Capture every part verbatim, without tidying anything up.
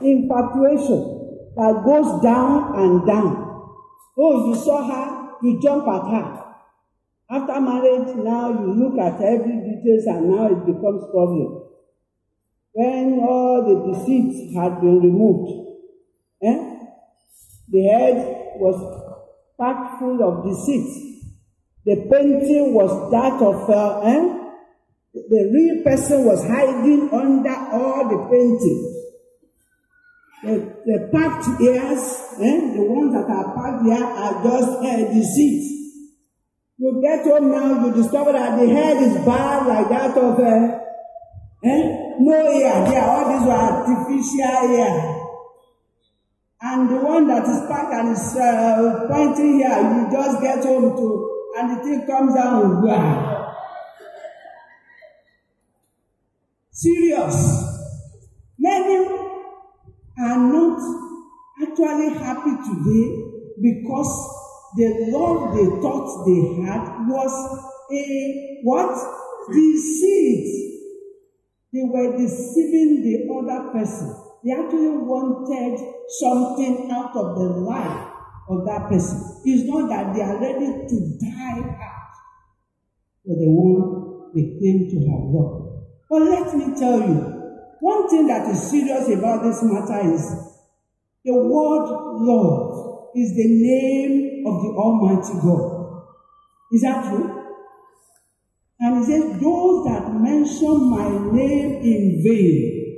infatuation that goes down and down. Oh, if you saw her, you jump at her. After marriage, now you look at every details and now it becomes problem. When all the deceit had been removed, eh? The head was packed full of deceit. The painting was that of, uh, eh? The real person was hiding under all the paintings. The, the packed ears, eh? The ones that are packed here are just uh, deceit. You get home now, you discover that the head is bad like that of uh, eh? No ear. Yeah, all these were artificial ear. And the one that is packed and is uh, pointing here, you just get home to, and the thing comes down. Wow. Serious. Many are not actually happy today because the love they thought they had was a what? Deceit. They were deceiving the other person. They actually wanted something out of the life of that person. It's not that they are ready to die out for the one they claim to have loved. But let me tell you, one thing that is serious about this matter is the word love is the name of the Almighty God. Is that true? And he says, those that mention my name in vain.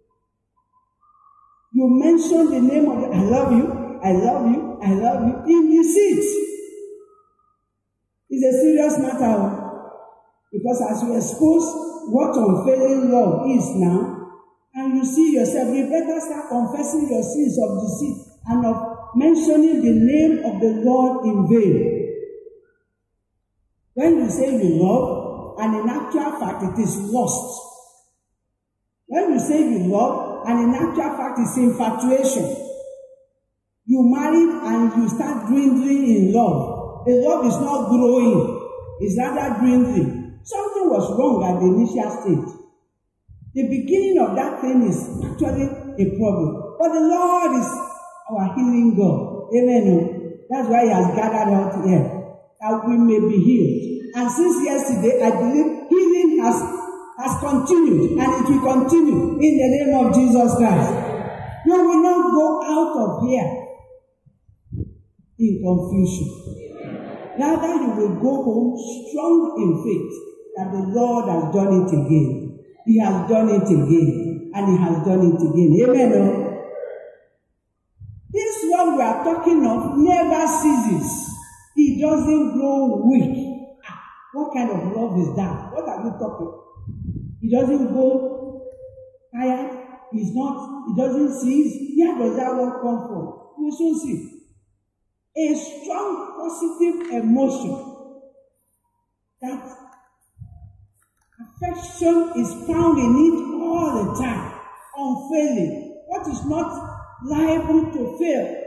You mention the name of the, I love you, I love you, I love you, in deceit. It's a serious matter. Because as you expose what unfailing love is now, and you see yourself, you better start confessing your sins of deceit and of mentioning the name of the Lord in vain. When you say you love, and in actual fact it is lost. When you say you love, and in actual fact it's infatuation. You married and you start dwindling in love. The love is not growing, it's rather dwindling. Something was wrong at the initial stage. The beginning of that thing is actually a problem. But the Lord is our healing God. Amen. That's why He has gathered us here, that we may be healed. And since yesterday, I believe healing has, has continued, and it will continue in the name of Jesus Christ. You will not go out of here in confusion. Rather, you will go home strong in faith that the Lord has done it again. He has done it again, and He has done it again. Amen. This one we are talking of never ceases. It doesn't grow weak. What kind of love is that? What are you talking? He doesn't go tired. He's not, he doesn't cease. Where does that one come from? We soon see. A strong positive emotion. That affection is found in it all the time. Unfailing. What is not liable to fail.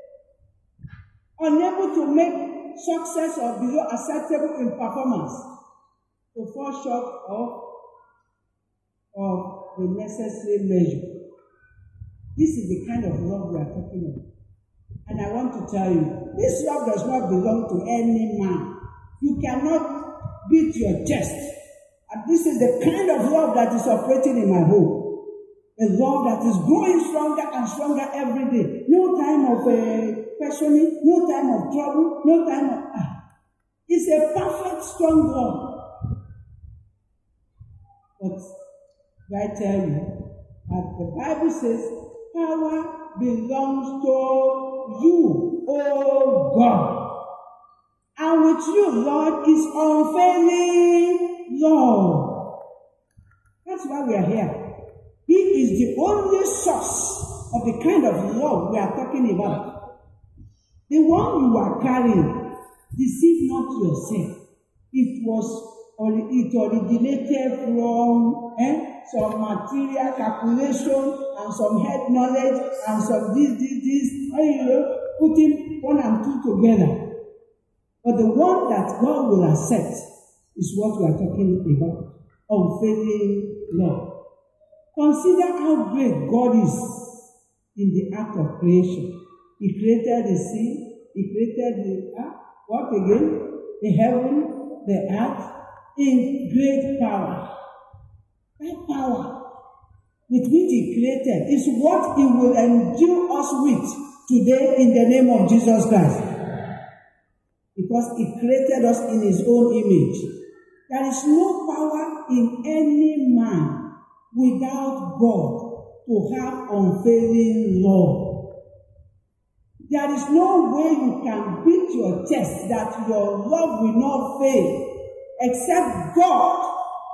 Unable to make success or below acceptable in performance, to fall short of, of the necessary measure. This is the kind of love we are talking about. And I want to tell you, this love does not belong to any man. You cannot beat your chest. And this is the kind of love that is operating in my home. A love that is growing stronger and stronger every day. No time of uh, questioning, no time of trouble, no time of... Ah. It's a perfect, strong love. But I tell you, that the Bible says, power belongs to you, O God. And with you, Lord, is unfailing love. That's why we are here. He is the only source of the kind of love we are talking about. The one you are carrying, deceive not yourself. It was it originated from eh, some material calculation and some head knowledge and some this, this, this, and, you know, putting one and two together. But the one that God will accept is what we are talking about. Unfailing love. Consider how great God is in the act of creation. He created the sea, he created the earth, what again? The heaven, the earth, in great power. That power with which he created is what he will endure us with today in the name of Jesus Christ. Because he created us in his own image. There is no power in any man without God to have unfailing love. There is no way you can beat your chest that your love will not fail, except God,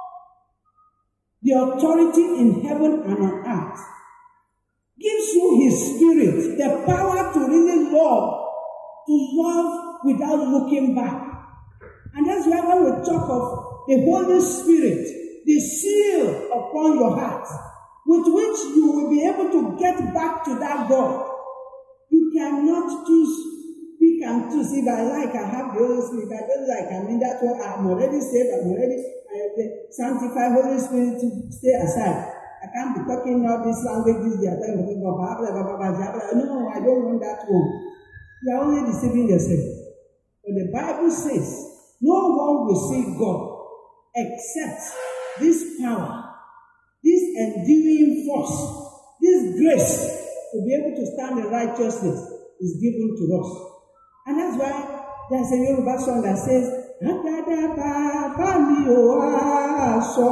the authority in heaven and on earth, gives you his spirit, the power to really love, to love without looking back. And that's why when we talk of the Holy Spirit, the seal upon your heart, with which you will be able to get back to that God. You cannot choose, pick and choose. If I like, I have the Holy Spirit. If I don't like, I mean, that's what I'm already saved, I'm already uh, sanctified. Holy Spirit to stay aside. I can't be talking all these languages. They are talking about blah, blah, blah, blah, blah, blah. No, I don't want that one. You are only deceiving yourself. But the Bible says, no one will see God except this power, this enduring force, this grace to be able to stand in righteousness is given to us. And that's why there's a Yoruba song that says, Agada baba mi o aso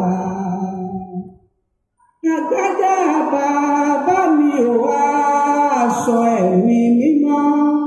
ala. Agada baba mi o aso ẹ̀mí mímọ́.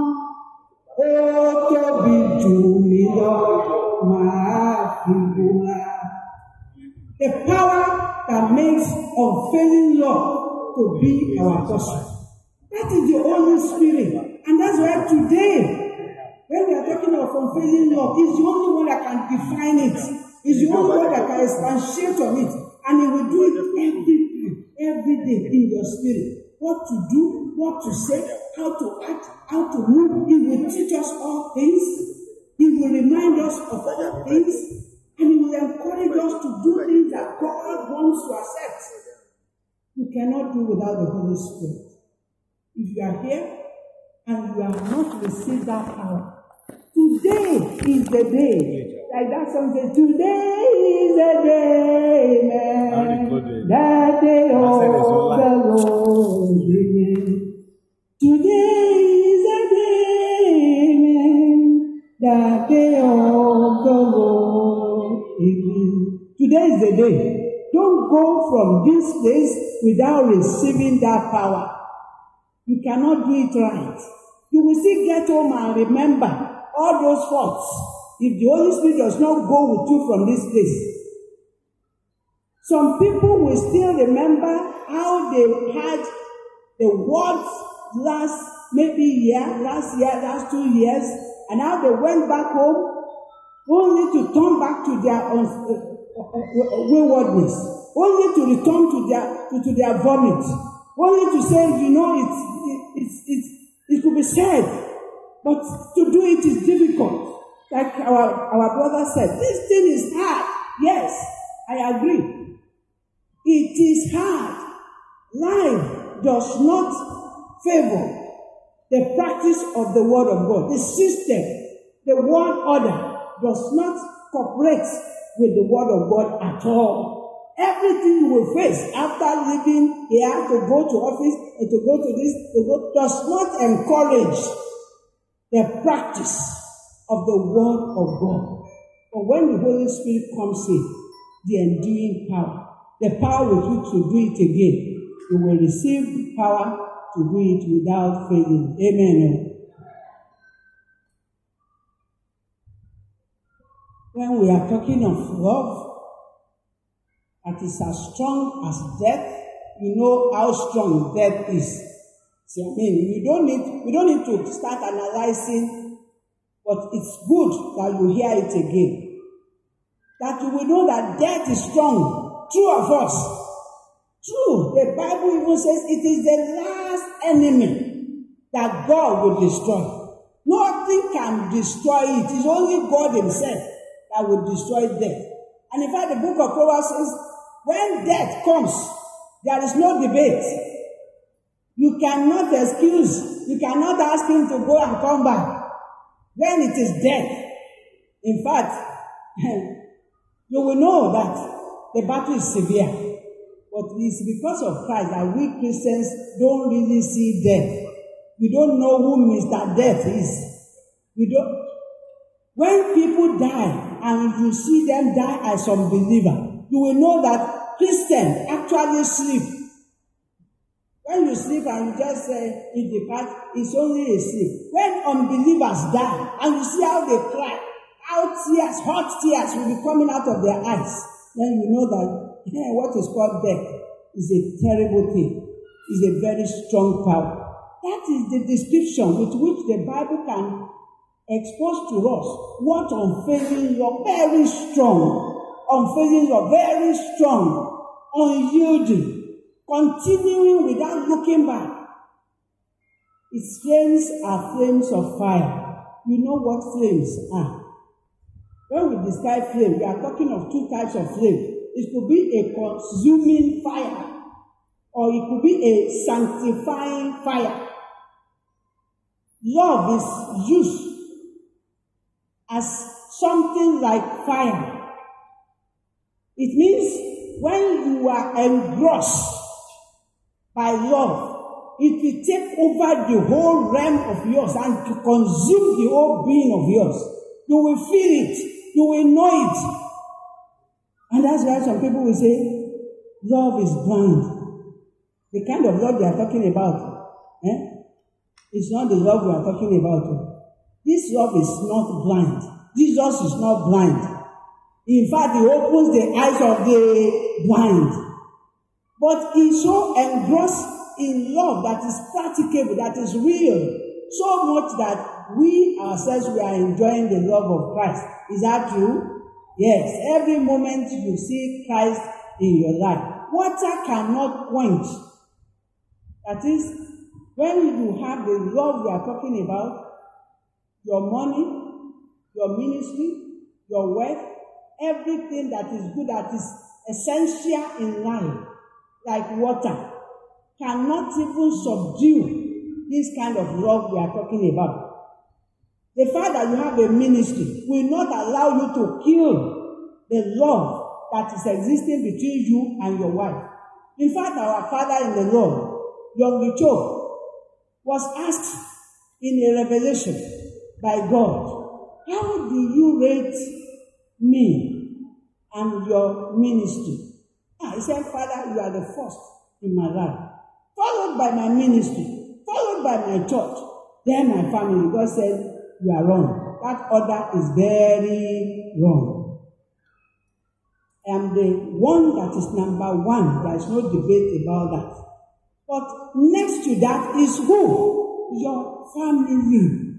Ó tóbi jù mí lọ, màá fi búra. The power that makes unfailing love to be our portion. That is the Holy Spirit. And that's why today, when we are talking of unfailing love, it's the only one that can define it. It's the only one that can expatiate on it. And he will do it every time, every day in your spirit. What to do, what to say, how to act, how to move. He will teach us all things. He will remind us of other things. And he will encourage us to do things that God wants to accept. You cannot do without the Holy Spirit. If you are here and you have not received that power, today is the day. Like that song says, today is the day, man. That day of the Lord begins. Today is the day, man. That day of the Lord begins. Today is the day. Don't go from this place without receiving that power. You cannot do it right. You will still get home and remember all those faults if the Holy Spirit does not go with you from this place. Some people will still remember how they had the words last maybe year, last year, last two years, and how they went back home only to turn back to their uh, waywardness, only to return to their to, to their vomit, only to say, you know, it's it's it's it could be said, but to do it is difficult. Like our our brother said, this thing is hard. Yes, I agree. It is hard. Life does not favor the practice of the word of God. The system, the world order does not cooperate with the word of God at all. Everything you will face after leaving here to go to office and to go to this, to go, does not encourage the practice of the word of God. But when the Holy Spirit comes in, the enduring power, the power with which to do it again, you will receive the power to do it without failing. Amen. When we are talking of love, that is as strong as death, you know how strong death is. See, I mean, you don't need, we don't need to start analyzing, but it's good that you hear it again. That you will know that death is strong, true of us. True, the Bible even says it is the last enemy that God will destroy. Nothing can destroy it. It's only God himself that will destroy death. And in fact, the book of Proverbs says, when death comes, there is no debate. You You cannot excuse, you cannot ask him to go and come back when it is death. In fact, you will know that the battle is severe. But it's because of Christ that we Christians don't really see death. We don't know who Mister Death is. We don't. When people die and you see them die as unbeliever, you will know that Christians actually sleep. When you sleep and you just say, in the past, it's only a sleep. When unbelievers die and you see how they cry, how tears, hot tears will be coming out of their eyes, then you know that yeah, what is called death is a terrible thing. It's a very strong power. That is the description with which the Bible can expose to us what unfailing love, very strong, unfailing love, very strong, unyielding, continuing without looking back. Its flames are flames of fire. You know what flames are. When we describe flame, we are talking of two types of flame. It could be a consuming fire, or it could be a sanctifying fire. Love is used as something like fire. It means when you are engrossed by love, it will take over the whole realm of yours and to consume the whole being of yours. You will feel it. You will know it. And that's why some people will say, love is blind. The kind of love they are talking about, eh? It's not the love we are talking about. This love is not blind. Jesus is not blind. In fact, he opens the eyes of the blind. But he's so engrossed in love that is practicable, that is real, so much that we ourselves, we are enjoying the love of Christ. Is that true? Yes. Every moment you see Christ in your life. Water cannot quench. That is, when you have the love we are talking about, your money, your ministry, your wealth, everything that is good, that is essential in life, like water, cannot even subdue this kind of love we are talking about. The fact that you have a ministry will not allow you to kill the love that is existing between you and your wife. In fact, our father in the Lord, Young Cho, was asked in a revelation by God, how do you rate me and your ministry? Ah, he said, Father, you are the first in my life, followed by my ministry, followed by my church, then my family. God said, you are wrong. That order is very wrong. I am the one that is number one. There is no debate about that. But next to that is who? Your family.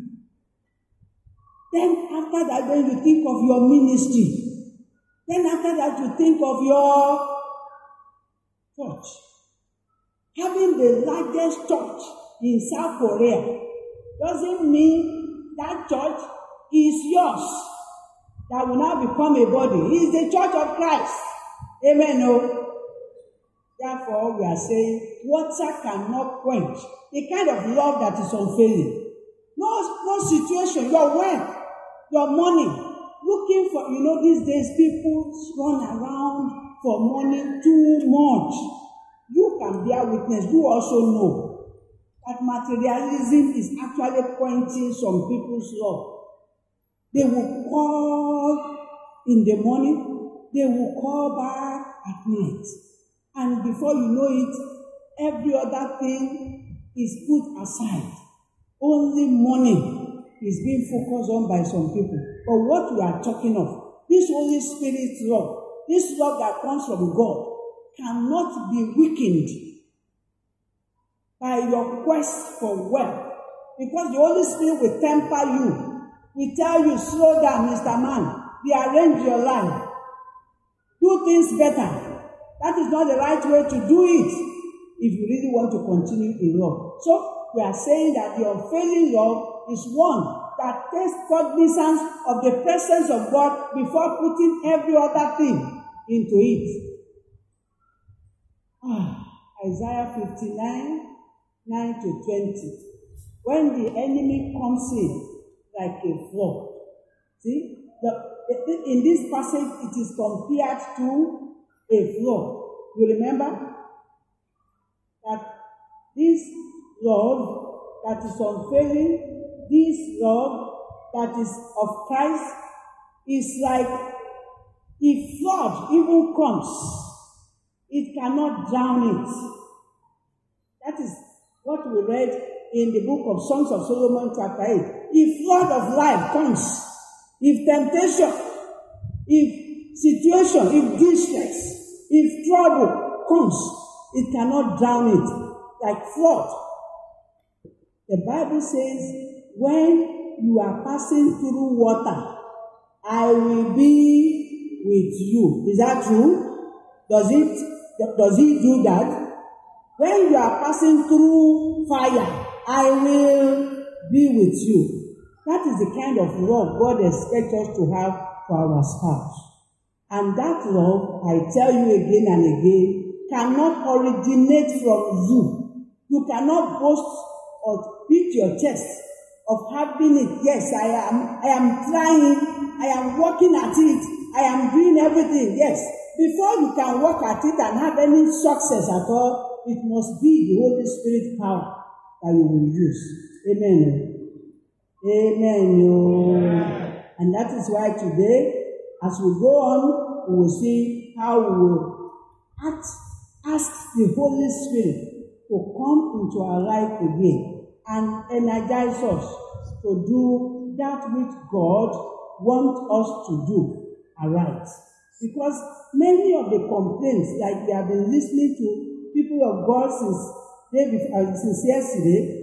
Then after that, when you think of your ministry, then after that you think of your church. Having the largest church in South Korea doesn't mean that church is yours, that will now become a body. It is the church of Christ. Amen. No. Therefore, we are saying water cannot quench the kind of love that is unfailing. No, no situation, your wealth, your money, looking for, you know, these days people run around for money too much. You can bear witness. You also know that materialism is actually quenching some people's love. They will call in the morning, they will call back at night. And before you know it, every other thing is put aside. Only money is being focused on by some people. But what we are talking of, this Holy Spirit love, this love that comes from God, cannot be weakened by your quest for wealth. Because the Holy Spirit will temper you, will tell you, slow down, Mister Man, rearrange your life, do things better. That is not the right way to do it if you really want to continue in love. So we are saying that the unfailing love is one that takes cognizance of the presence of God before putting every other thing into it. Ah, Isaiah fifty-nine, nine to twenty. When the enemy comes in like a flood. See, the, in this passage it is compared to a flood. You remember that this love that is unfailing, this love that is of Christ is like if flood even comes, it cannot drown it. That is what we read in the book of Songs of Solomon chapter eight. If flood of life comes, if temptation, if situation, if distress, if trouble comes, it cannot drown it like flood. The Bible says, when you are passing through water, I will be with you. Is that true? Does it, does he do that? When you are passing through fire, I will be with you. That is the kind of love God expects us to have for our spouse. And that love, I tell you again and again, cannot originate from you. You cannot boast or beat your chest of having it. Yes, I am, I am trying, I am working at it, I am doing everything. Yes, before you can work at it and have any success at all, it must be the Holy Spirit power that you will use. Amen. Amen. Amen. And that is why today, as we go on, we will see how we will act, ask the Holy Spirit to come into our life again and energize us to do that which God wants us to do aright. Because many of the complaints, like we have been listening to people of God since day before, uh, since yesterday,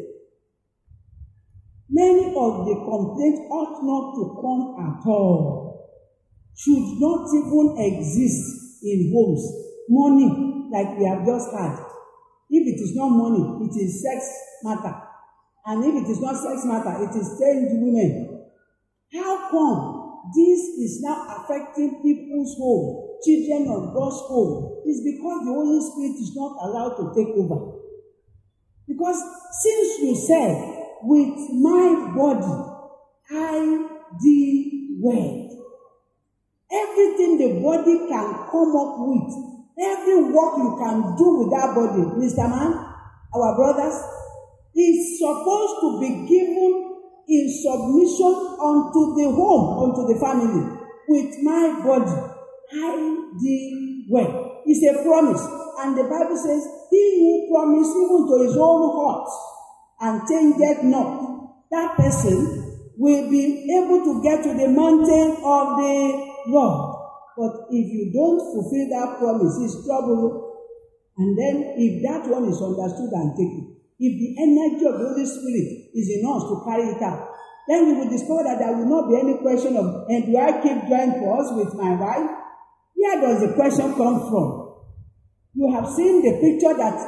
many of the complaints ought not to come at all, should not even exist in homes. Money, like we have just had. If it is not money, it is sex matter. And if it is not sex matter, it is strange women. How come this is now affecting people's home, children of God's home? It's because the Holy Spirit is not allowed to take over. Because since you said, with my body, I the word. Everything the body can come up with, every work you can do with that body, Mister Man, our brothers, is supposed to be given in submission unto the home, unto the family. With my body, I the word. It's a promise. And the Bible says, he who promised even to his own heart and changeth not, that person will be able to get to the mountain of the Lord. But if you don't fulfill that promise, it's trouble. And then if that one is understood and taken, if the energy of the Holy Spirit is in us to carry it out, then you will discover that there will not be any question of, and do I keep joint force with my wife? Where does the question come from? You have seen the picture that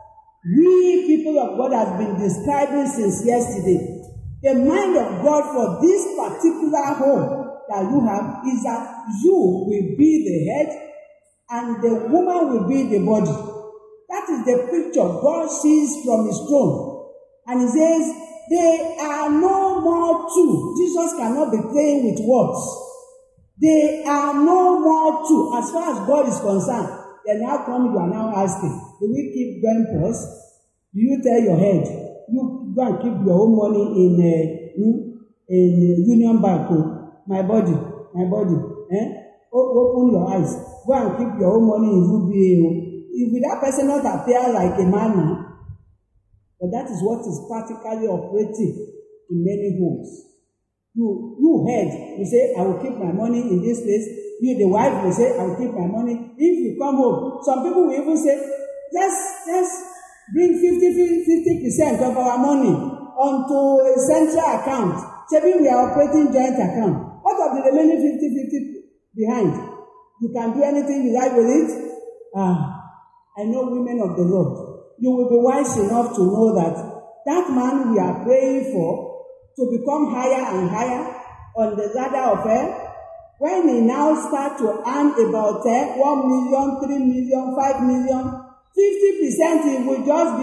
we people of God have been describing since yesterday. The mind of God for this particular home that you have is that you will be the head and the woman will be the body. That is the picture God sees from his throne. And he says, they are no more two. Jesus cannot be playing with words. They are no more two. As far as God is concerned, then now come, you are now asking, do we keep going first? Do you tell your head, you go and keep your own money in uh, in, in Union Bank? Oh, my body, my body. Eh? O- open your eyes. Go and keep your own money in U B A. If that person not appear like a man now, but that is what is practically operating in many homes. You, you head, you say, I will keep my money in this place. You, the wife, will say, I will keep my money. If you come home, some people will even say, let's, let's bring fifty percent of our money onto a central account. Maybe we are operating joint account. What of the remaining fifty fifty behind? You can do anything you like with it. Ah, I know women of the Lord. You will be wise enough to know that that man we are praying for to become higher and higher on the ladder of earth, when he now start to earn about uh, one million, three million, five million, fifty percent it will just be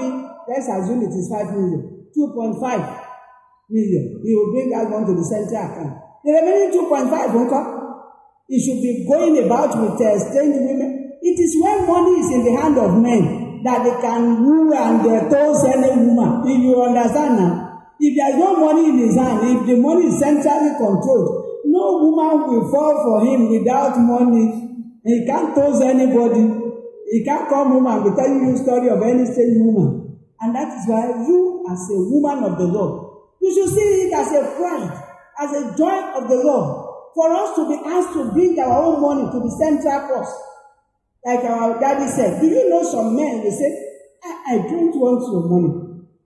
let's assume it is five million, two point five million. He will bring that one to the central account. The remaining two point five, he should be going about with uh, strange women. It is when money is in the hand of men that they can woo and uh, toss any woman. If you understand now. If there is no money in his hand, if the money is centrally controlled, no woman will fall for him without money. He can't toss anybody. He can't come home and be telling you a story of any strange woman. And that is why you, as a woman of the Lord, you should see it as a pride, as a joy of the Lord, for us to be asked to bring our own money to the central post. Like our daddy said, do you know some men, they say, I, I don't want your money.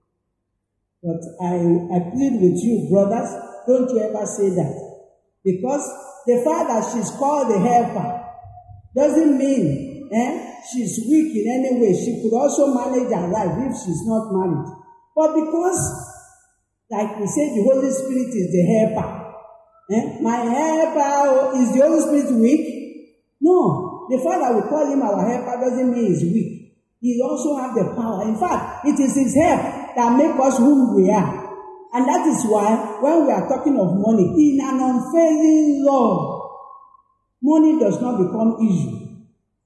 But I, I plead with you, brothers, don't you ever say that. Because the fact that she's called a helper doesn't mean eh, she's weak in any way. She could also manage her life if she's not married. But because, like we say, the Holy Spirit is the helper. Eh? My helper, is the Holy Spirit weak? No. The fact that we call him our helper doesn't mean he's weak. He also has the power. In fact, it is his help that make us who we are. And that is why, when we are talking of money, in an unfailing love, money does not become issue.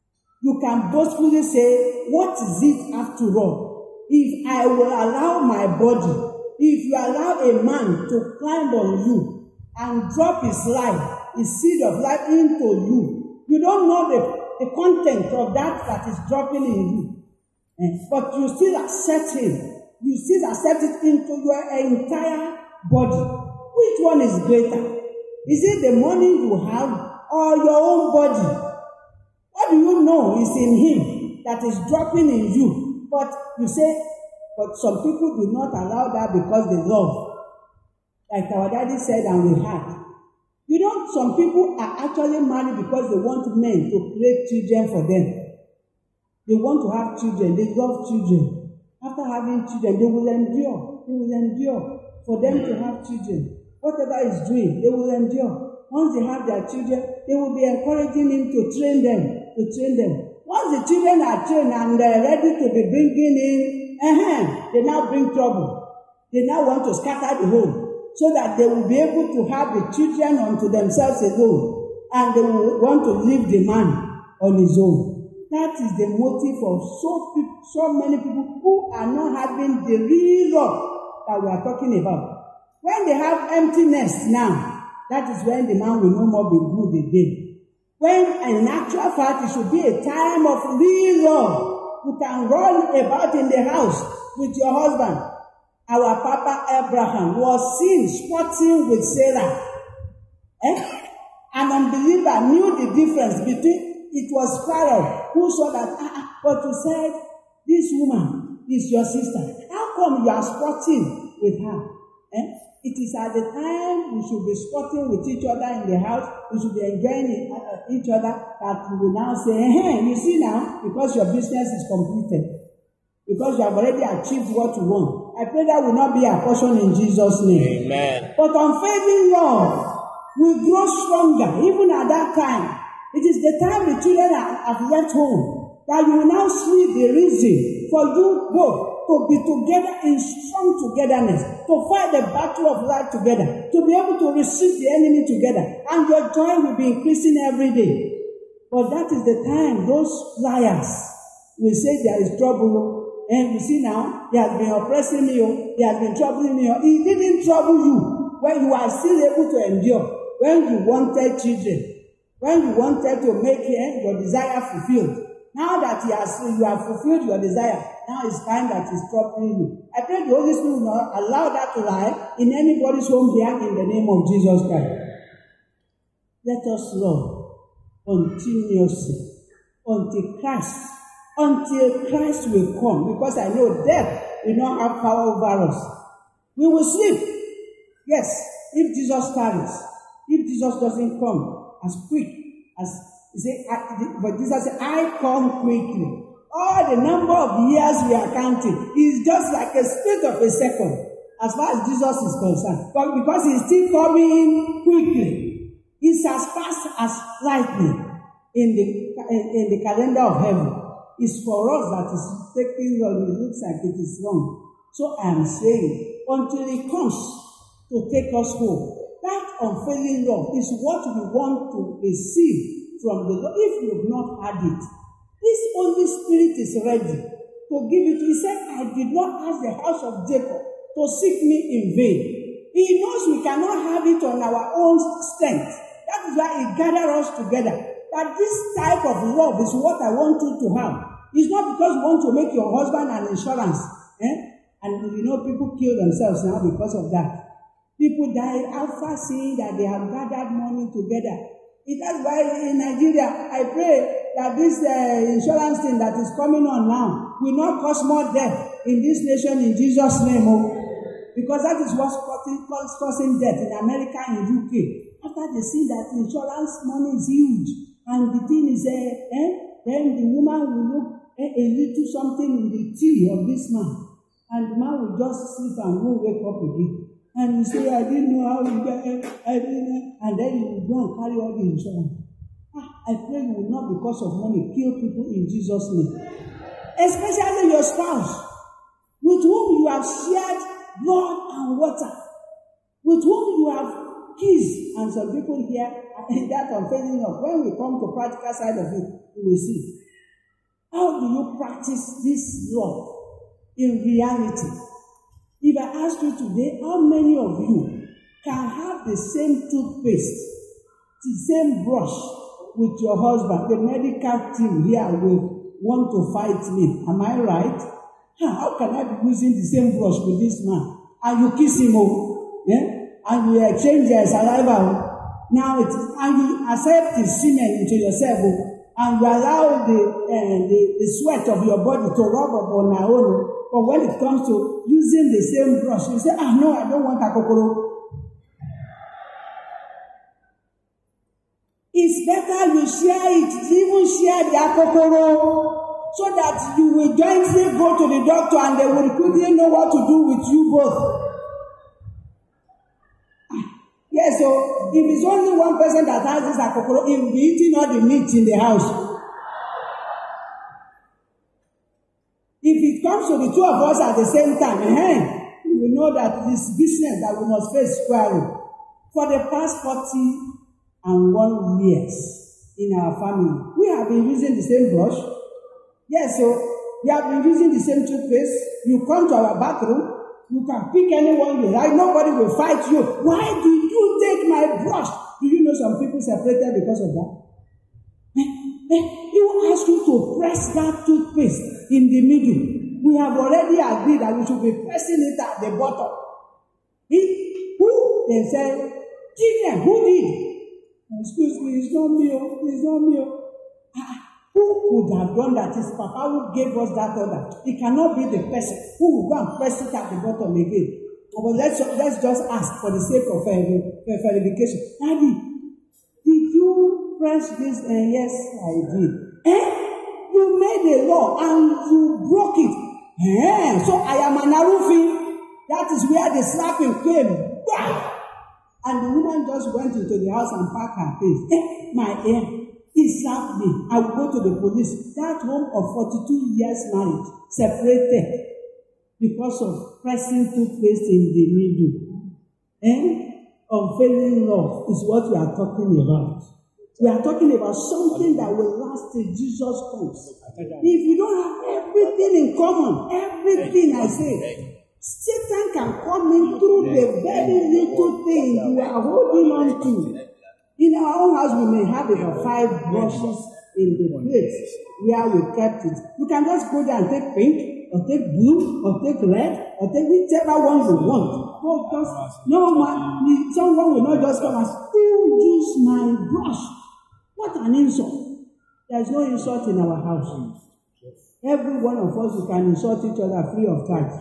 You can boastfully say, what is it after all? If I will allow my body, if you allow a man to climb on you and drop his life, his seed of life into you, you don't know the, the content of that that is dropping in you. But you still accept him. You still accept it into your entire body. Which one is greater? Is it the money you have or your own body? What do you know is in him that is dropping in you? But you say, but some people do not allow that because they love. Like our daddy said and we had. You know, some people are actually married because they want men to create children for them. They want to have children. They love children. After having children, they will endure. They will endure for them to have children. Whatever is doing, they will endure. Once they have their children, they will be encouraging him to train them, to train them. Once the children are trained and they are ready to be bringing in, uh-huh, they now bring trouble. They now want to scatter the home so that they will be able to have the children unto themselves alone, and they will want to leave the man on his own. That is the motive of so, so many people who are not having the real love that we are talking about. When they have emptiness now, that is when the man will no more be good again. When in actual fact it should be a time of real love. You can run about in the house with your husband. Our Papa Abraham was seen sporting with Sarah. Eh? An unbeliever knew the difference between. It was Pharaoh who saw that, ah, but you said, this woman is your sister. How come you are sporting with her? Eh? It is at the time we should be sporting with each other in the house, we should be enjoying each other, that we will now say, hey, you see now, because your business is completed, because you have already achieved what you want. I pray that will not be our portion in Jesus' name. Amen. But unfailing love will grow stronger, even at that time. It is the time the children have left home that you will now see the reason for you both to be together in strong togetherness, to fight the battle of life together, to be able to receive the enemy together, and your joy will be increasing every day. But that is the time those liars will say there is trouble, and you see now, he has been oppressing me, he has been troubling me. He didn't trouble you when you are still able to endure, when you wanted children. When you wanted to make eh, your desire fulfilled, now that he has, you have fulfilled your desire, now it's time that he's troubling you. I pray the Holy Spirit will not allow that to lie in anybody's home here in the name of Jesus Christ. Let us love continuously until Christ, until Christ will come, because I know death will not have power over us. We will sleep. Yes, if Jesus tarries, if Jesus doesn't come as quick as he said, but Jesus said, I come quickly. All the number of years we are counting is just like a split of a second as far as Jesus is concerned. But because he's still coming quickly, it's as fast as lightning in the in, in the calendar of heaven. It's for us that is taking wrong. It looks like it is wrong. So I am saying, until it comes to take us home, that unfailing love is what we want to receive from the Lord. If you have not had it, this Holy Spirit is ready to give it. He said, I did not ask the house of Jacob to seek me in vain. He knows we cannot have it on our own strength. That is why he gathered us together. That this type of love is what I want you to have. It's not because you want to make your husband an insurance. Eh? And you know, people kill themselves now because of that. People die after seeing that they have gathered money together. It, that's why in Nigeria, I pray that this uh, insurance thing that is coming on now will not cause more death in this nation in Jesus' name. Oh. Because that is what's causing, causing death in America and U K. After they see that insurance money is huge, and the thing is, uh, eh, then the woman will look eh, a little something in the tea of this man, and the man will just sleep and won't wake up again. And you say, I didn't know how you get it, I didn't know, and then you go and carry all the insurance. Ah, I pray you will not, because of money, kill people in Jesus' name. Especially your spouse, with whom you have shared blood and water, with whom you have kissed, and some people here, that unfailing love. When we come to practical side of it, we will see. How do you practice this love in reality? If I ask you today, how many of you can have the same toothpaste, the same brush with your husband? The medical team here will want to fight me. Am I right? How can I be using the same brush with this man? And you kiss him, oh, yeah? And you exchange your saliva. Now it is, and you accept the semen into yourself, oh, and you allow the, uh, the the sweat of your body to rub upon our own. But when it comes to using the same brush, you say, ah, no, I don't want a kokoro. It's better you share it, even share the akokoro, so that you will jointly go to the doctor and they will quickly know what to do with you both. Yes, so if it's only one person that has this akokoro, he will be eating all the meat in the house. If it comes to the two of us at the same time, eh, we know that this business that we must face squarely. For the past forty and one years in our family, we have been using the same brush. Yes, so we have been using the same toothpaste. You come to our bathroom, you can pick anyone you like. Nobody will fight you. Why do you take my brush? Do you know some people separated because of that? He will ask you to press that toothpaste in the middle. We have already agreed that we should be pressing it at the bottom. He, who? They said, Children, who did? Excuse me, it's not me. It's not me. Ah, who could have done that? It's Papa who gave us that order. It cannot be the person who will go and press it at the bottom again. But let's, let's just ask for the sake of uh, verification. Daddy, did you press this? Uh, yes, I did. Eh? You made a law and you broke it. Eh? So I am an Arufi. That is where the slapping came. Bah! And the woman just went into the house and packed her face. Eh? My ear. He slapped me. I will go to the police. That home of forty-two years marriage separated because of pressing toothpaste in the middle. Eh? Unfailing love is what we are talking about. We are talking about something that will last till Jesus comes. If you don't have everything in common, everything I say, Satan can come in through the very little thing you are holding on to. In our own house, we may have about five brushes in the place where we kept it. You can just go there and take pink, or take blue, or take red, or take whichever one you want. Because no man, someone will not just come and still use my brush. What an insult. There is no insult in our house. Every one of us, we can insult each other free of charge.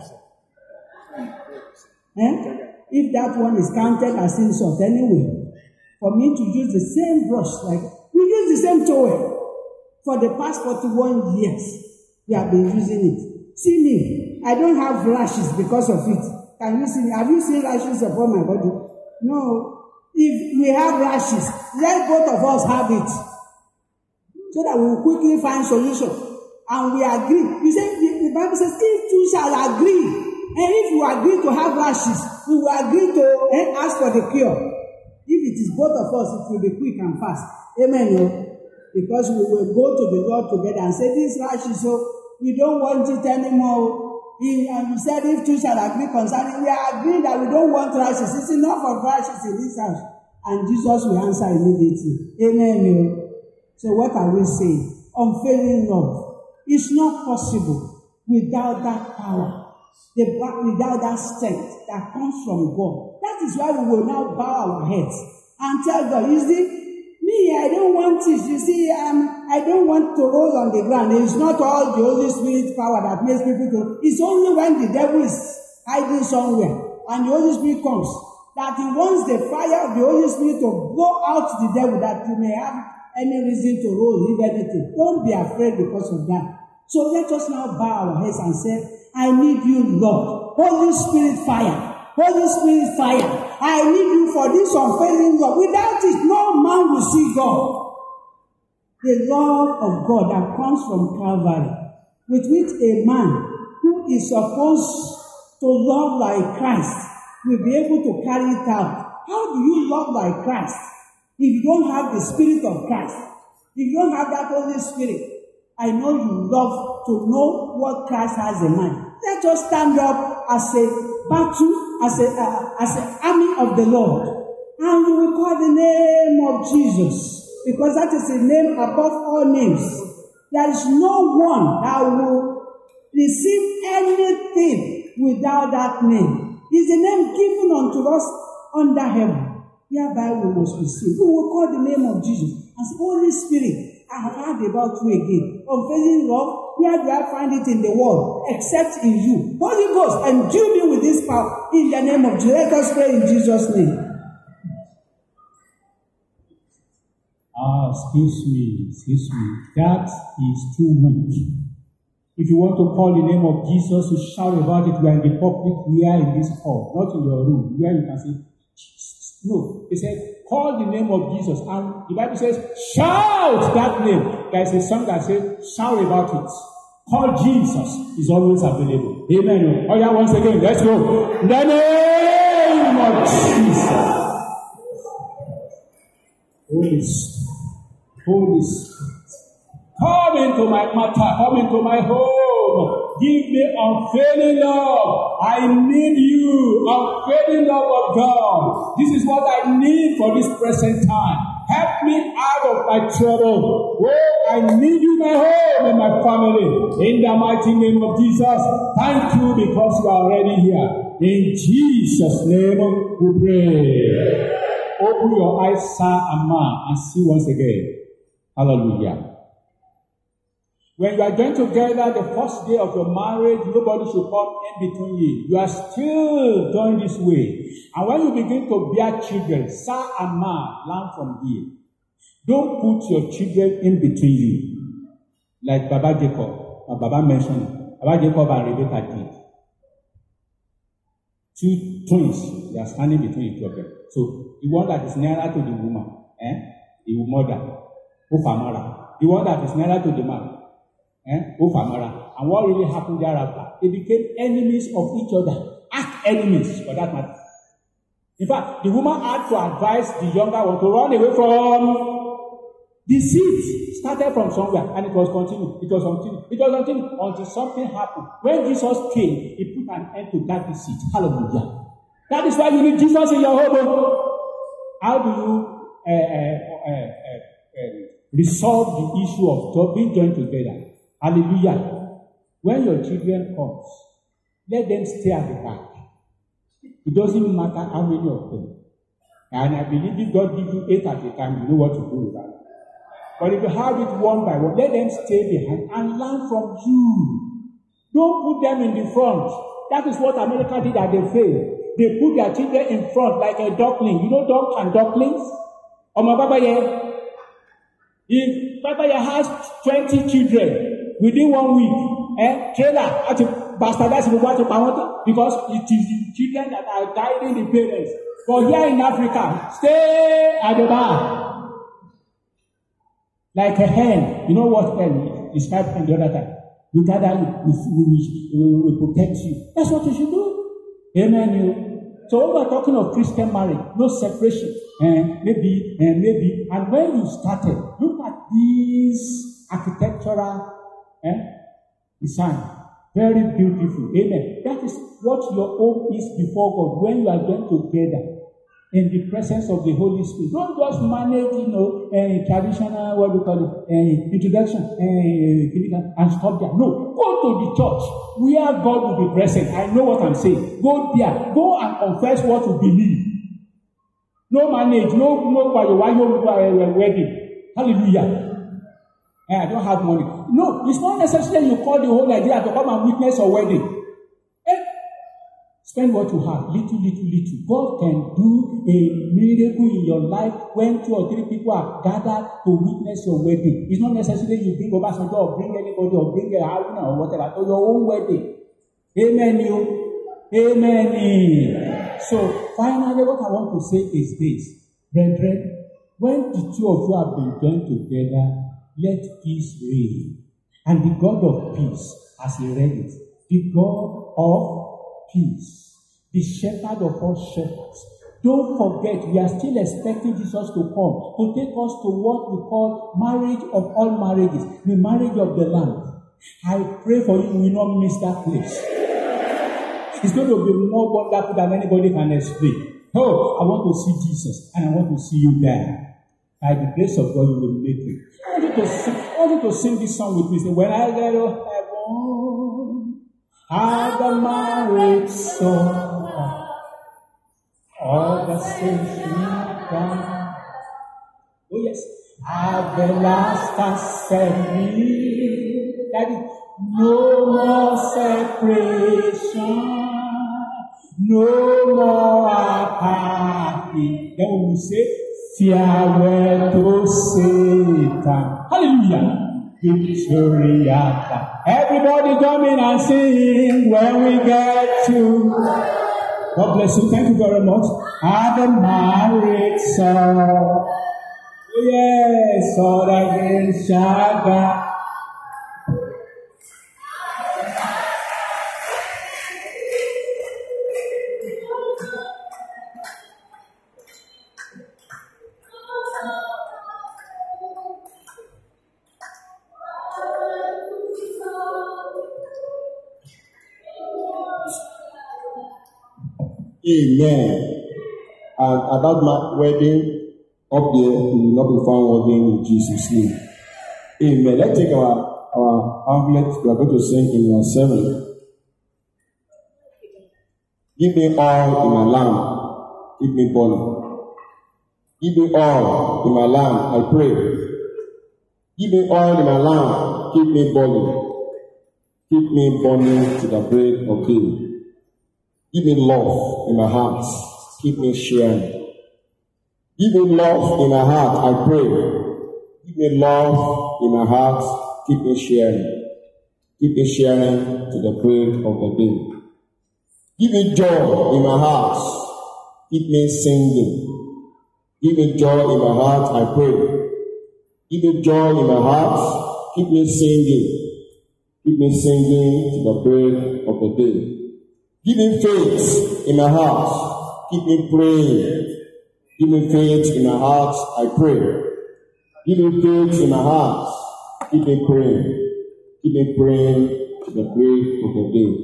Eh? If that one is counted as insult anyway, for me to use the same brush, like we use the same towel for the past forty-one years, we have been using it. See me, I don't have rashes because of it. Can you see me? Have you seen rashes upon my body? No. If we have rashes, let both of us have it, so that we will quickly find solution. and we agree. You say, the, the Bible says, if two shall agree, and if you agree to have lashes, we will agree to eh, ask for the cure. If it is both of us, it will be quick and fast. Amen. No? Because we will go to the Lord together and say, this lashes, so we don't want it anymore. He, and we said, if two shall agree concerning, we are agreeing that we don't want lashes. It's enough of lashes in this house. And Jesus will answer immediately. Amen. No? So what are we saying? Unfailing love. It's not possible without that power, the, without that strength that comes from God. That is why we will now bow our heads and tell God, you see, me, I don't want it. You see, um, I don't want to roll on the ground. It's not all the Holy Spirit power that makes people to. It's only when the devil is hiding somewhere and the Holy Spirit comes that he wants the fire of the Holy Spirit to blow out the devil, that you may have any reason to roll, if anything. Don't be afraid because of that. So let us now bow our heads and say, I need you, Lord. Holy Spirit fire. Holy Spirit fire. I need you for this unfailing love. Without it, no man will see God. The love of God that comes from Calvary, with which a man who is supposed to love like Christ will be able to carry it out. How do you love like Christ if you don't have the Spirit of Christ? If you don't have that Holy Spirit, I know you love to know what Christ has in mind. Let us stand up as a battle, as a uh, as an army of the Lord, and we will call the name of Jesus, because that is a name above all names. There is no one that will receive anything without that name. It's the name given unto us under heaven, whereby we must receive. We will call the name of Jesus and say, Holy Spirit, I have heard about you again. Unfailing love, where do I find it in the world except in you? Holy Ghost, endue me with this power in the name of Jesus. Let us pray in Jesus' name. Ah, excuse me, excuse me. That is too weak. If you want to call the name of Jesus, you shout about it. We are in the public, we are in this hall, not in your room, where you can say, no. He said, call the name of Jesus. And the Bible says, shout that name. There is a song that says, shout about it. Call Jesus is always available. Amen. Oh yeah, once again, let's go. In the name of Jesus. Holy Spirit. Holy Spirit. Come into my matter. Come into my home. Give me unfailing love. I need you. Unfailing love of God. This is what I need for this present time. Help me out of my trouble. Oh, I need you, my home and my family. In the mighty name of Jesus. Thank you because you are already here. In Jesus' name we pray. Open your eyes, sir and ma, and see once again. Hallelujah. When you are joined together the first day of your marriage, nobody should come in between you. You are still going this way. And when you begin to bear children, sir and ma, learn from here. Don't put your children in between you. Like Baba Jacob, or Baba mentioned, Baba Jacob and Rebecca did. Two twins, they are standing between each other. So, the one that is nearer to the woman, eh, the mother, Ufamara. The one that is nearer to the man, Eh? And what really happened thereafter? They became enemies of each other. Arch enemies, for that matter. In fact, the woman had to advise the younger one to run away from the seed. Started from somewhere, and it was continued. It was continued. It was continued until something happened. When Jesus came, he put an end to that deceit. Hallelujah. That is why you need Jesus in your home. How do you uh, uh, uh, uh, uh, resolve the issue of being joined together? Hallelujah. When your children comes, let them stay at the back. It doesn't matter how many of them. And I believe if God gives you eight at a time, you know what to do with that. But if you have it one by one, let them stay behind and learn from you. Don't put them in the front. That is what America did at the fail. They put their children in front like a duckling. You know ducks and ducklings? Oh my Baba, yeah. If Baba has twenty children, within one week, eh, trailer had to bastardize the because it is the children that are guiding the parents. But here in Africa, stay at the back. Like a hen. You know what hen is? Described in the other time. We gather you. We, we, we, we protect you. That's what you should do. Amen. You. So when we're talking of Christian marriage, no separation. And maybe, and maybe. And when you started, look at these architectural eh, design. Very beautiful. Amen. That is what your home is before God when you are going together in the presence of the Holy Spirit. Don't just manage, you know, a traditional, what we call it, a introduction, a, and stop there. No, go to the church where God will be present. I know what I'm saying. Go there. Go and confess what you believe. No manage, no, no, why you wedding. Hallelujah. I don't have money. No, it's not necessary you call the whole idea to come and witness your wedding. Eh? Spend what you have, little, little, little. God can do a miracle in your life when two or three people are gathered to witness your wedding. It's not necessary you bring Obasanjo or bring anybody or bring a Haruna or whatever to your own wedding. Amen, you. Amen. So, finally, what I want to say is this. Brethren, when the two of you have been joined together, let peace reign. And the God of peace, as he read it, the God of peace, the shepherd of all shepherds. Don't forget, we are still expecting Jesus to come to take us to what we call marriage of all marriages, the marriage of the Lamb. I pray for you, you will not miss that place. It's going to be more wonderful than anybody can explain. Oh, I want to see Jesus, and I want to see you there. By the grace of God, you will make it. I want you to sing, I want you to sing this song with me. Say, when I get to heaven, I the marriage song, all the saints will come. Oh yes, at the last assembly, that is no more separation, no more apathy. Then we will say, farewell to Satan. Hallelujah. Victory after. Everybody come in and sing when we get to. God bless you. Thank you very much. At the marriage song. Yes, all again, Shaga. Amen. And about my wedding, up there, we will not be found wanting in Jesus' name. Amen. Let's take our, our pamphlet. We are going to sing in verse seven. Give me all in my lamb, keep me burning. Give me all in my lamb, I pray. Give me all in my lamb, keep me burning. Keep me burning to the break of day. Give me love in my heart. Keep me sharing. Give me love in my heart, I pray. Give me love in my heart. Keep me sharing. Keep me sharing to the break of the day. Give me joy in my heart. Keep me singing. Give me joy in my heart, I pray. Give me joy in my heart. Keep me singing. Keep me singing to the break of the day. Give me faith in my heart. Keep me praying. Give me faith in my heart, I pray. Give me faith in my heart. Keep me praying. Keep me praying to the break of the day.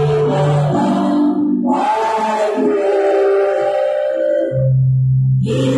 Yeah.